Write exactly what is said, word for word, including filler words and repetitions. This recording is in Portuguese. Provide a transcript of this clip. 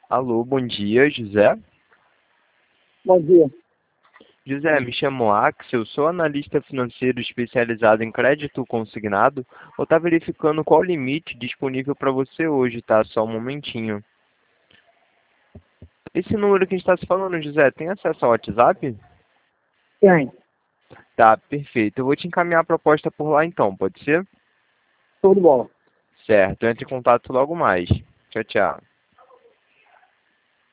Alô, bom dia, José. Bom dia. José, me chamo Axel, sou analista financeiro especializado em crédito consignado. Vou estar verificando qual o limite disponível para você hoje, tá? Só um momentinho. Esse número que a gente está se falando, José, tem acesso ao WhatsApp? Tem. Tá, perfeito. Eu vou te encaminhar a proposta por lá então, pode ser? Tudo bom. Certo, entre em contato logo mais. Tchau, tchau.